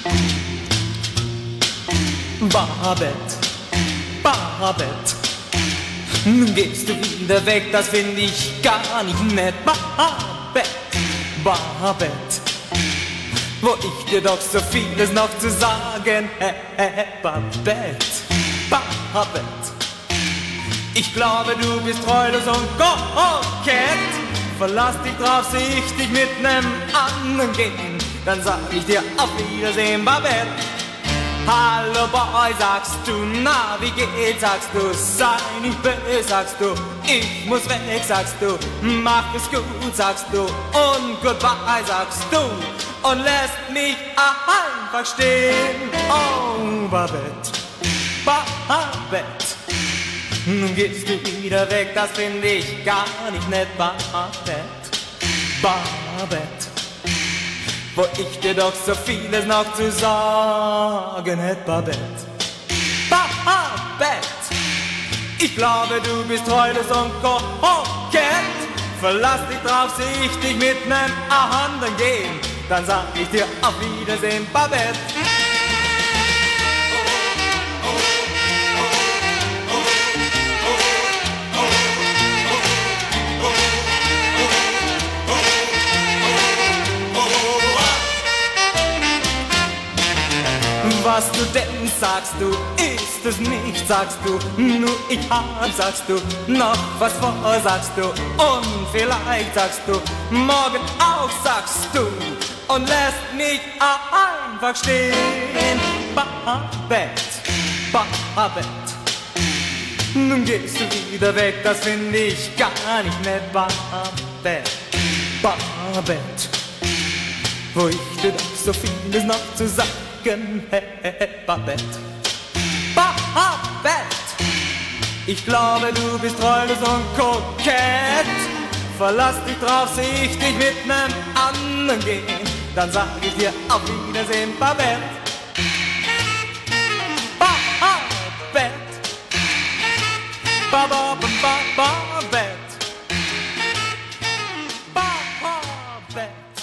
Babette, Babette, nun gehst du wieder weg, das find ich gar nicht nett. Babette, Babette, wo ich dir doch so vieles noch zu sagen hätte. Babette, Babette, ich glaube du bist treulos und kokett. Verlass dich drauf, seh ich dich mit nem anderen gehen, dann sag ich dir auf Wiedersehen, Babette. Hallo Boy, sagst du, na wie geht's, sagst du, sei nicht böse, sagst du, ich muss weg, sagst du, mach es gut, sagst du, und goodbye, sagst du, und lässt mich einfach stehen. Oh, Babette, Babette, nun gehst du wieder weg, das find ich gar nicht nett, Babette, Babette, wo ich dir doch so vieles noch zu sagen hätte, Babette. Babette, ich glaube du bist treulos und kokett. Verlass dich drauf, seh ich dich mit nem anderen gehen, dann sag ich dir auf Wiedersehen, Babette. Was du denkst, sagst du, ist es nicht, sagst du, nur ich hab, sagst du, noch was vor, sagst du, und vielleicht, sagst du, morgen auch, sagst du, und lässt mich einfach stehen. Babette, Babette, nun gehst du wieder weg, das find ich gar nicht nett, Babette, Babette, wo ich dir doch so vieles noch zu sagen Babette, Babette, ich glaube du bist treulos und kokett. Verlass dich drauf, seh ich dich mit nem anderen gehen, dann sag ich dir auf Wiedersehen, Babette. Babette, Babette, Babette, Babette.